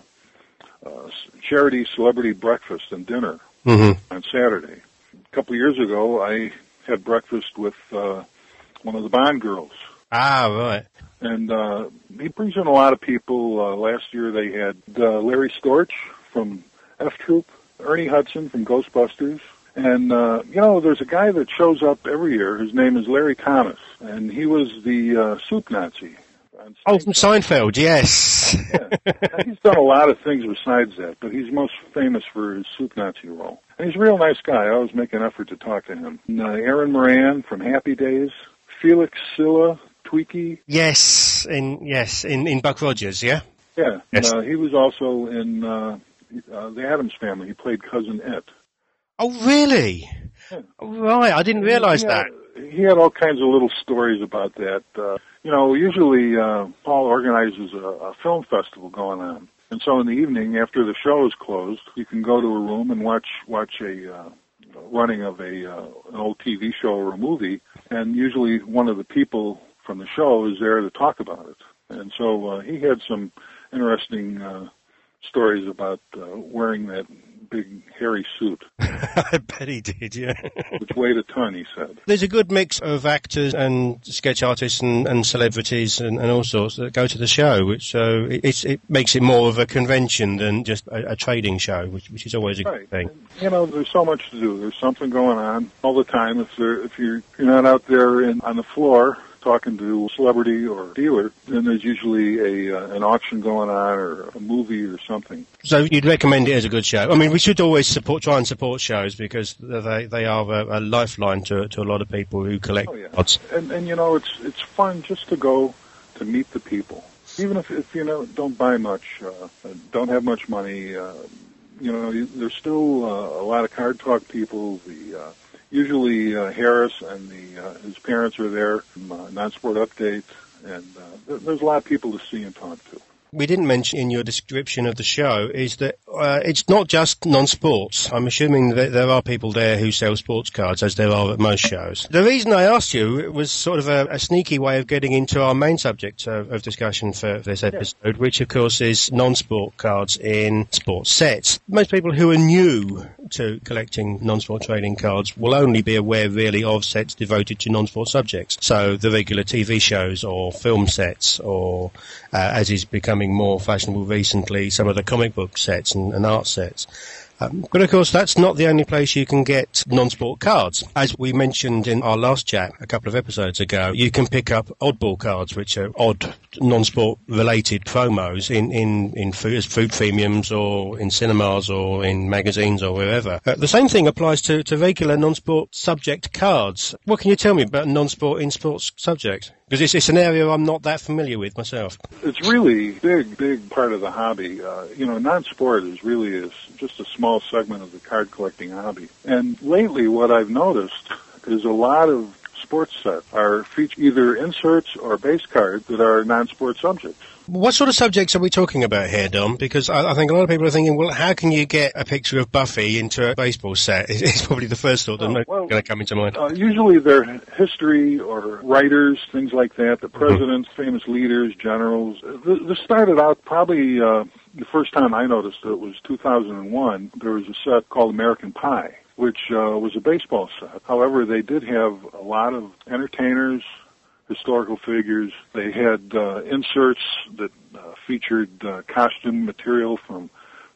uh, charity celebrity breakfast and dinner mm-hmm. on Saturday. A couple of years ago, I had breakfast with uh, one of the Bond girls. Ah, right. And uh, he brings in a lot of people. Uh, last year they had uh, Larry Storch from F Troop, Ernie Hudson from Ghostbusters. And, uh, you know, there's a guy that shows up every year. His name is Larry Thomas, and he was the uh, soup Nazi. Oh, from Seinfeld, yes. Yeah. He's done a lot of things besides that, but he's most famous for his soup Nazi role. And he's a real nice guy. I always make an effort to talk to him. And, uh, Aaron Moran from Happy Days, Felix Silla, Tweaky. Yes, in yes in, in Buck Rogers, yeah? Yeah. Yes. Uh, he was also in uh, uh, The Addams Family. He played Cousin Et. Oh, really? Yeah. Right, I didn't realize he that. Had, he had all kinds of little stories about that. Uh, you know, usually uh, Paul organizes a, a film festival going on. And so in the evening, after the show is closed, you can go to a room and watch watch a uh, running of a uh, an old T V show or a movie. And usually one of the people from the show is there to talk about it. And so uh, he had some interesting uh, stories about uh, wearing that big hairy suit. I bet he did, yeah. Which weighed a ton, he said. There's a good mix of actors and sketch artists and, and celebrities and, and all sorts that go to the show, which uh, it, it's, it makes it more of a convention than just a, a trading show, which, which is always a right. good thing. And, you know, there's so much to do. There's something going on all the time. If, there, if you're, you're not out there in, on the floor talking to a celebrity or a dealer, then there's usually a uh, an auction going on or a movie or something. So you'd recommend it as a good show? I mean, we should always support, try and support shows because they they are a, a lifeline to to a lot of people who collect oh, yeah. cards. And and you know, it's it's fun just to go to meet the people, even if if you know don't buy much, uh, don't have much money. Uh, you know, you, there's still uh, a lot of card talk people. The uh, Usually uh, Harris and the uh, his parents are there, from, uh, Non-Sport Update, and uh, there's a lot of people to see and talk to. We didn't mention in your description of the show is that uh, it's not just non-sports. I'm assuming that there are people there who sell sports cards, as there are at most shows. The reason I asked you was sort of a, a sneaky way of getting into our main subject of, of discussion for this episode, yeah. which of course is non-sport cards in sports sets. Most people who are new to collecting non-sport trading cards will only be aware really of sets devoted to non-sport subjects. So the regular T V shows or film sets or, uh, as is becoming more fashionable recently, some of the comic book sets and, and art sets. Um, but of course, that's not the only place you can get non-sport cards. As we mentioned in our last chat a couple of episodes ago, you can pick up oddball cards, which are odd non-sport related promos in, in, in food, food premiums or in cinemas or in magazines or wherever. Uh, the same thing applies to, to regular non-sport subject cards. What can you tell me about non-sport in sports subject? Because it's, it's an area I'm not that familiar with myself. It's really big, big part of the hobby. Uh, you know, non-sport is really is just a small segment of the card collecting hobby. And lately what I've noticed is a lot of sports sets are feature either inserts or base cards that are non-sport subjects. What sort of subjects are we talking about here, Dom? Because I, I think a lot of people are thinking, well, how can you get a picture of Buffy into a baseball set? It's probably the first thought that's oh, well, going to come into mind. Uh, usually they're history or writers, things like that, the presidents, mm-hmm. famous leaders, generals. This, this started out probably uh, the first time I noticed it was two thousand one. There was a set called American Pie, which uh, was a baseball set. However, they did have a lot of entertainers, historical figures. They had uh, inserts that uh, featured uh, costume material from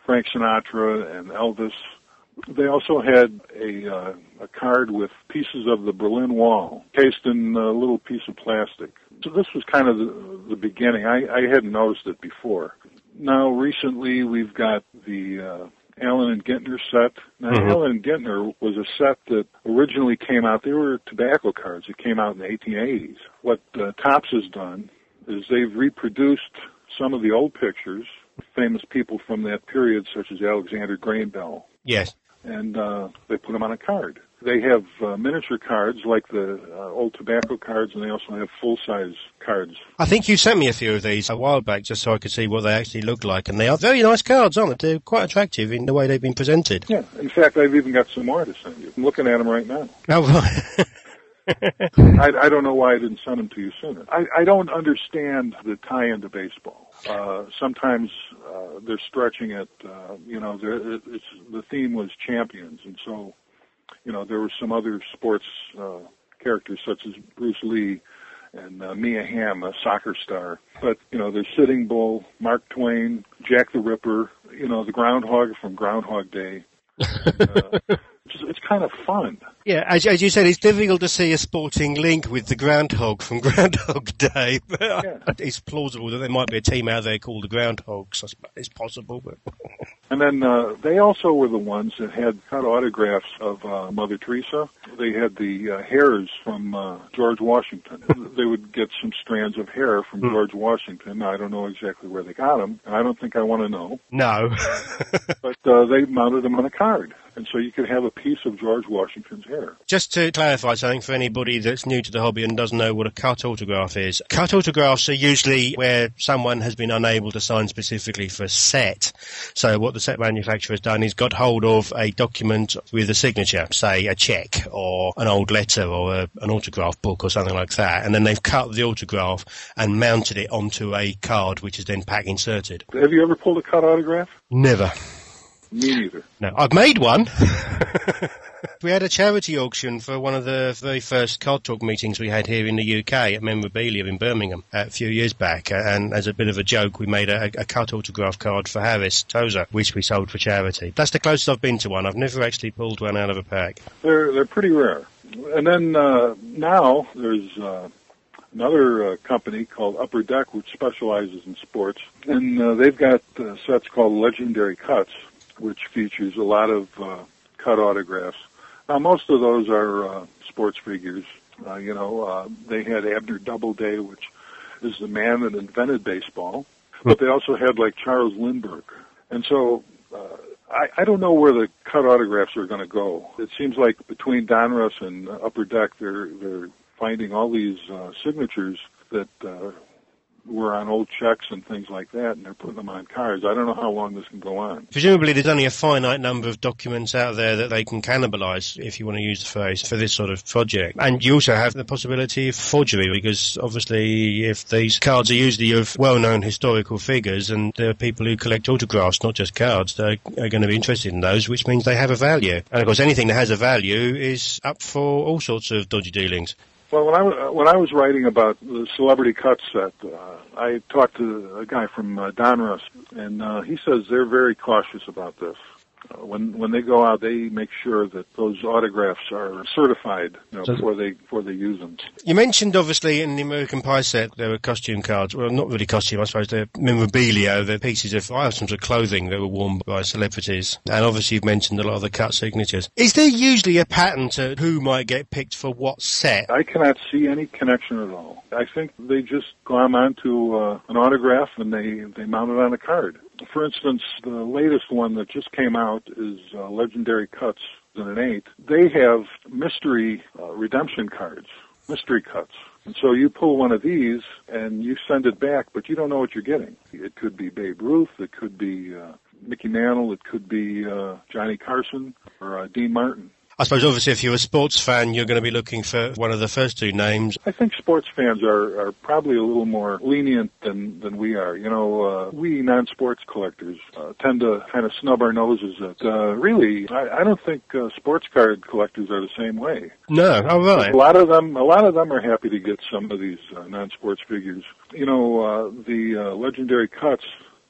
Frank Sinatra and Elvis. They also had a, uh, a card with pieces of the Berlin Wall, cased in a little piece of plastic. So this was kind of the, the beginning. I, I hadn't noticed it before. Now, recently, we've got the uh, Allen and Gintner set. Now, mm-hmm. Allen and Gintner was a set that originally came out. They were tobacco cards. It came out in the eighteen eighties. What uh, Topps has done is they've reproduced some of the old pictures, famous people from that period, such as Alexander Graham Bell. Yes. And uh, they put them on a card. They have uh, miniature cards like the uh, old tobacco cards, and they also have full-size cards. I think you sent me a few of these a while back just so I could see what they actually look like, and they are very nice cards, aren't they? They're quite attractive in the way they've been presented. Yeah. In fact, I've even got some more to send you. I'm looking at them right now. Oh, right. I, I don't know why I didn't send them to you sooner. I, I don't understand the tie-in to baseball. Uh, sometimes uh, they're stretching it. Uh, you know, it's, the theme was champions, and so, you know, there were some other sports uh, characters such as Bruce Lee and uh, Mia Hamm, a soccer star. But, you know, there's Sitting Bull, Mark Twain, Jack the Ripper, you know, the Groundhog from Groundhog Day. uh, it's, it's kind of fun. Yeah, as, as you said, it's difficult to see a sporting link with the Groundhog from Groundhog Day. But yeah. It's plausible that there might be a team out there called the Groundhogs. I suppose it's possible. But and then uh, they also were the ones that had cut autographs of uh, Mother Teresa. They had the uh, hairs from uh, George Washington. They would get some strands of hair from mm. George Washington. I don't know exactly where they got them, and I don't think I want to know. No. But uh, they mounted them on a card. And so you could have a piece of George Washington's hair. Just to clarify something for anybody that's new to the hobby and doesn't know what a cut autograph is. Cut autographs are usually where someone has been unable to sign specifically for a set. So what the set manufacturer has done is got hold of a document with a signature, say a cheque or an old letter or a, an autograph book or something like that. And then they've cut the autograph and mounted it onto a card which is then pack inserted. Have you ever pulled a cut autograph? Never. Me neither. No, I've made one. We had a charity auction for one of the very first Card Talk meetings we had here in the U K at Memorabilia in Birmingham a few years back. And as a bit of a joke, we made a, a cut autograph card for Harris Tozer, which we sold for charity. That's the closest I've been to one. I've never actually pulled one out of a pack. They're they're pretty rare. And then uh, now there's uh, another uh, company called Upper Deck, which specializes in sports, and uh, they've got uh, sets called Legendary Cuts, which features a lot of uh, cut autographs. Now, most of those are uh, sports figures. Uh, you know, uh, they had Abner Doubleday, which is the man that invented baseball, but they also had, like, Charles Lindbergh. And so uh, I, I don't know where the cut autographs are going to go. It seems like between Donruss and Upper Deck, they're, they're finding all these uh, signatures that uh, were on old checks and things like that, and they're putting them on cards. I don't know how long this can go on. Presumably there's only a finite number of documents out there that they can cannibalise, if you want to use the phrase, for this sort of project. And you also have the possibility of forgery, because obviously if these cards are usually of well-known historical figures, and there are people who collect autographs, not just cards, they are going to be interested in those, which means they have a value. And of course anything that has a value is up for all sorts of dodgy dealings. Well, when I, when I was writing about the Celebrity Cut set, uh, I talked to a guy from uh, Donruss, and uh, he says they're very cautious about this. Uh, when when they go out, they make sure that those autographs are certified, you know, so before they before they use them. You mentioned, obviously, in the American Pie set, there were costume cards. Well, not really costume, I suppose. They're memorabilia. They're pieces of items of clothing that were worn by celebrities. And obviously, you've mentioned a lot of the cut signatures. Is there usually a pattern to who might get picked for what set? I cannot see any connection at all. I think they just glom onto uh, an autograph and they they mount it on a card. For instance, the latest one that just came out is uh, Legendary Cuts in an eight. They have mystery uh, redemption cards, mystery cuts. And so you pull one of these and you send it back, but you don't know what you're getting. It could be Babe Ruth, it could be uh, Mickey Mantle, it could be uh, Johnny Carson or uh, Dean Martin. I suppose, obviously, if you're a sports fan, you're going to be looking for one of the first two names. I think sports fans are, are probably a little more lenient than, than we are. You know, uh, we non-sports collectors uh, tend to kind of snub our noses at, uh, really, I, I don't think uh, sports card collectors are the same way. No, oh, right. A lot of them, a lot of them are happy to get some of these uh, non-sports figures. You know, uh, the uh, Legendary Cuts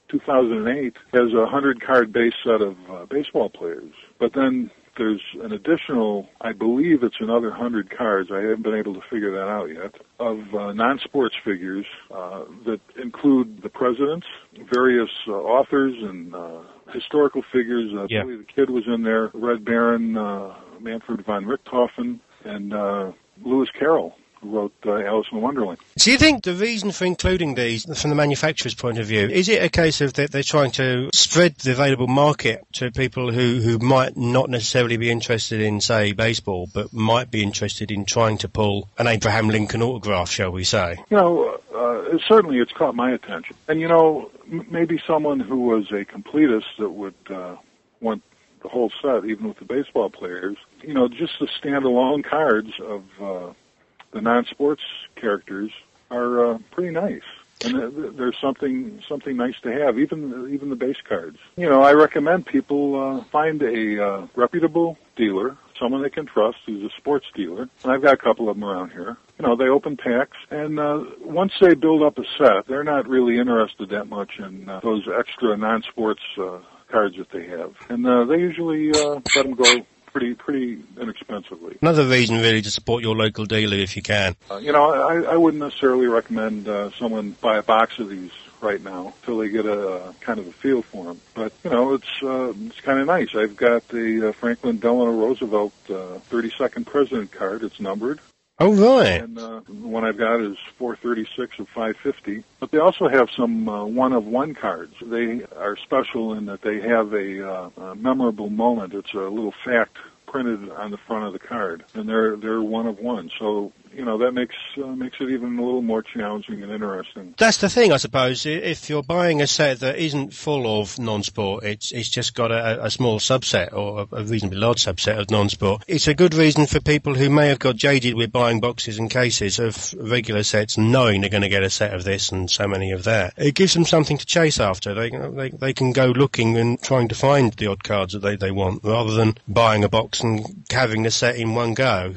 two thousand eight has a hundred-card base set of uh, baseball players. But then there's an additional, I believe it's another hundred cards, I haven't been able to figure that out yet, of uh, non-sports figures uh, that include the presidents, various uh, authors, and uh, historical figures. Uh, yeah. Billy the Kid was in there, Red Baron, uh, Manfred von Richthofen, and uh, Lewis Carroll, who wrote uh, Alice in Wonderland. Do you think the reason for including these, from the manufacturer's point of view, is it a case of that they're trying to spread the available market to people who, who might not necessarily be interested in, say, baseball, but might be interested in trying to pull an Abraham Lincoln autograph, shall we say? You know, uh, certainly it's caught my attention. And, you know, m- maybe someone who was a completist that would uh, want the whole set, even with the baseball players, you know, just the standalone cards of uh, the non-sports characters are uh, pretty nice, and uh, there's something something nice to have. Even even the base cards. You know, I recommend people uh, find a uh, reputable dealer, someone they can trust who's a sports dealer. And I've got a couple of them around here. You know, they open packs, and uh, once they build up a set, they're not really interested that much in uh, those extra non-sports uh, cards that they have, and uh, they usually uh, let them go pretty pretty inexpensively. Another reason really to support your local dealer if you can. Uh, you know, I, I wouldn't necessarily recommend uh, someone buy a box of these right now until they get a uh, kind of a feel for them. But, you know, it's uh, it's kind of nice. I've got the uh, Franklin Delano Roosevelt uh, thirty-second President card. It's numbered. Oh, right. And uh, the one I've got is four thirty-six of five fifty. But they also have some uh, one-of-one cards. They are special in that they have a, uh, a memorable moment. It's a little fact printed on the front of the card, and they're they're one of one. So, you know, that makes uh, makes it even a little more challenging and interesting. That's the thing, I suppose. If you're buying a set that isn't full of non-sport, it's it's just got a, a small subset or a reasonably large subset of non-sport. It's a good reason for people who may have got jaded with buying boxes and cases of regular sets, knowing they're going to get a set of this and so many of that. It gives them something to chase after. They they, they can go looking and trying to find the odd cards that they, they want, rather than buying a box and having the set in one go.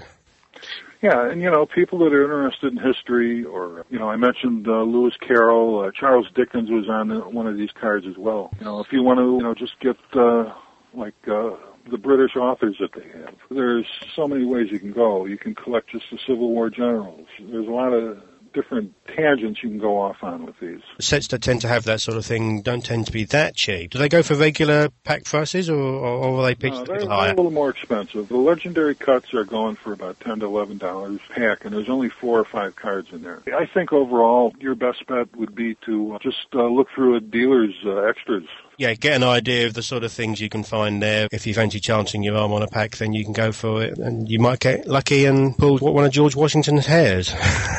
Yeah, and, you know, people that are interested in history, or, you know, I mentioned uh, Lewis Carroll, uh, Charles Dickens was on one of these cards as well. You know, if you want to, you know, just get, uh, like, uh, the British authors that they have. There's so many ways you can go. You can collect just the Civil War generals. There's a lot of different tangents you can go off on with these. Sets that tend to have that sort of thing don't tend to be that cheap. Do they go for regular pack prices, or, or, or are they pitched no, a they're, bit they're higher? a little more expensive. The legendary cuts are going for about ten to eleven dollars a pack, and there's only four or five cards in there. I think overall your best bet would be to just uh, look through a dealer's uh, extras. Yeah, get an idea of the sort of things you can find there. If you fancy chancing your arm on a pack, then you can go for it, and you might get lucky and pull one of George Washington's hairs.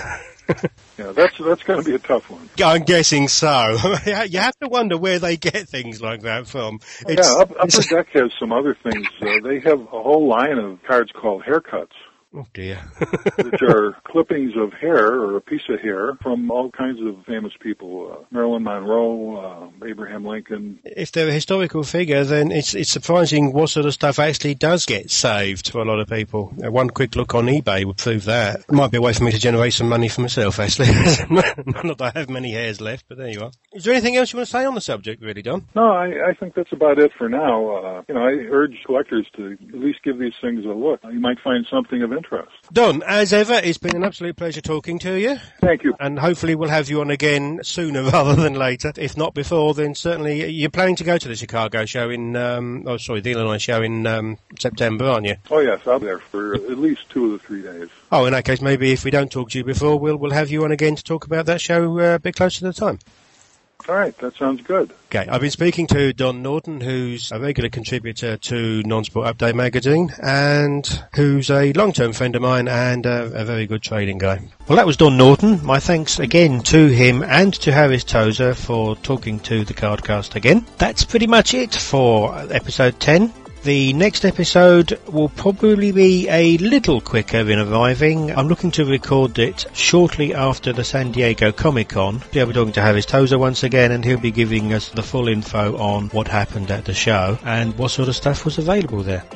Yeah, that's that's going to be a tough one. I'm guessing so. You have to wonder where they get things like that from. It's, yeah, Up, Upper Deck has some other things. Uh, they have a whole line of cards called haircuts. Oh, dear. Which are clippings of hair, or a piece of hair, from all kinds of famous people. Uh, Marilyn Monroe, uh, Abraham Lincoln. If they're a historical figure, then it's it's surprising what sort of stuff actually does get saved for a lot of people. Uh, one quick look on eBay would prove that. It might be a way for me to generate some money for myself, actually. Not that I have many hairs left, but there you are. Is there anything else you want to say on the subject, really, Don? No, I, I think that's about it for now. Uh, you know, I urge collectors to at least give these things a look. You might find something of interest. Don, as ever, it's been an absolute pleasure talking to you. Thank you. And hopefully we'll have you on again sooner rather than later. If not before, then certainly you're planning to go to the Chicago show in, um, oh sorry, the Illinois show in um, September, aren't you? Oh yes, I'll be there for at least two of the three days. Oh, in that case, maybe if we don't talk to you before, we'll we'll have you on again to talk about that show uh, a bit closer to the time. All right, that sounds good. Okay, I've been speaking to Don Norton, who's a regular contributor to Non-Sport Update magazine and who's a long-term friend of mine and a, a very good trading guy. Well, that was Don Norton. My thanks again to him and to Harris Tozer for talking to the Cardcast again. That's pretty much it for episode ten. The next episode will probably be a little quicker in arriving. I'm looking to record it shortly after the San Diego Comic-Con. I'll be talking to Harris Tozer once again, and he'll be giving us the full info on what happened at the show and what sort of stuff was available there.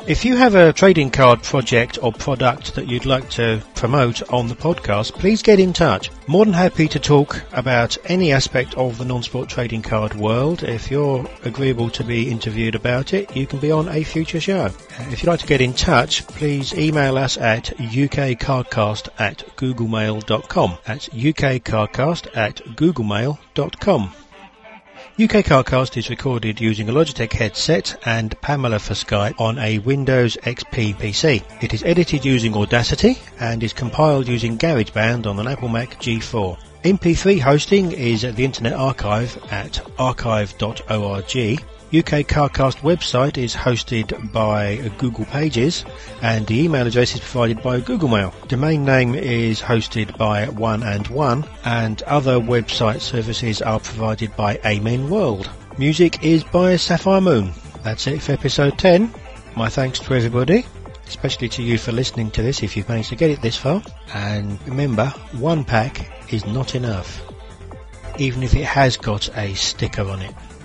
If you have a trading card project or product that you'd like to promote on the podcast, please get in touch. More than happy to talk about any aspect of the non-sport trading card world. If you're agreeable to be interviewed about it, you can be on a future show. If you'd like to get in touch, please email us at ukcardcast at googlemail dot com. That's ukcardcast at googlemail dot com. U K Cardcast is recorded using a Logitech headset and Pamela for Skype on a Windows X P P C. It is edited using Audacity and is compiled using GarageBand on an Apple Mac G four. M P three hosting is at the Internet Archive at archive dot org. U K Cardcast website is hosted by Google Pages and the email address is provided by Google Mail. Domain name is hosted by one and one and other website services are provided by Amen World. Music is by Sapphire Moon. That's it for episode ten. My thanks to everybody, especially to you for listening to this if you've managed to get it this far. And remember, one pack is not enough, even if it has got a sticker on it.